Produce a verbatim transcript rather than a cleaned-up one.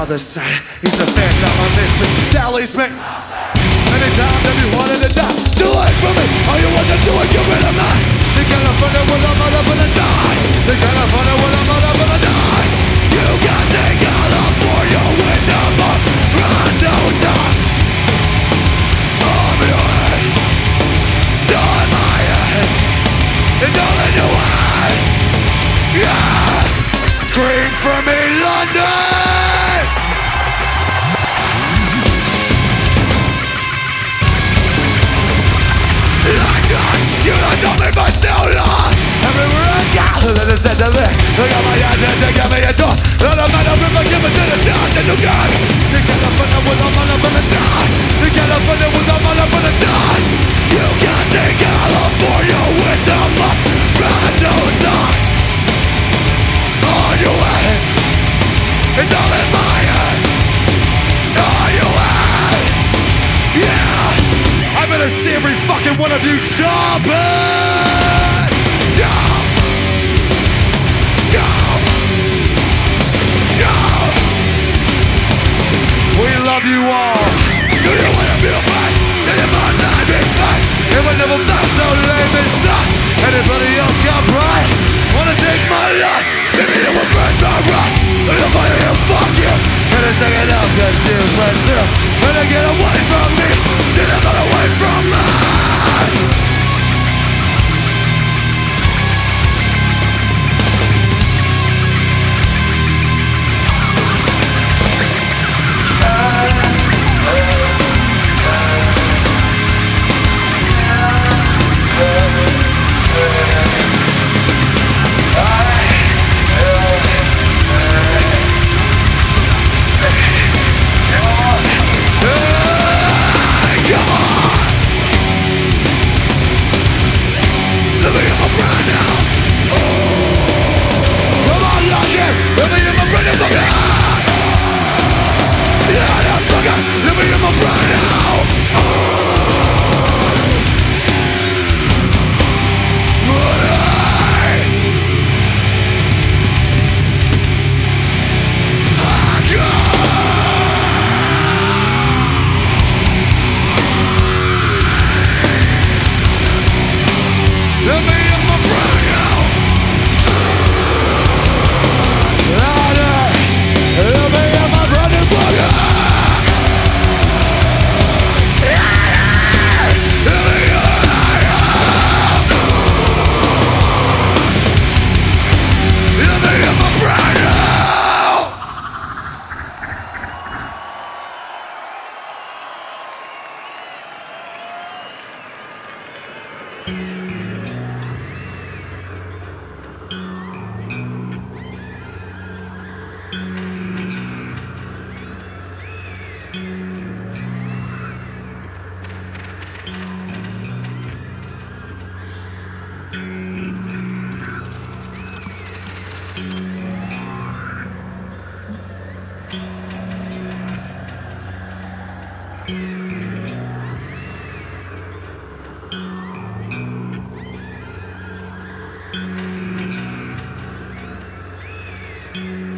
other side. He's a phantom, a mystery that leads me. Anytime that you wanted to die, do it for me. All you want to do is get rid of me. You gotta find it when I'm up and I die. You gotta find it when I'm up and I die. You can take all up for your window, but run to stop. I'm your head, not my head. It's all in your way. Yeah, scream for me, London. You don't know me for so long. Everywhere I go, that is said to me. Look at my eyes and take me a tour. Let a man of river give it to the dog that you got. You can't find it with a man up in the die. You can't find it with a man up in the die. You can't take all up for you with the mud. Run to stop. On your way. It's all in my head. On your way. Yeah. I better see every fucking one of you jumping! Go! Go! Go! We love you all! Do you wanna feel pain? Do you might not be pain? If I never felt so lame and stuck, anybody else got pride? Wanna take my life? Maybe you will burn my right. And if I hear fuck you, and I sing it up cause you went through. And I get away from me, you never away from me. Mm-hmm.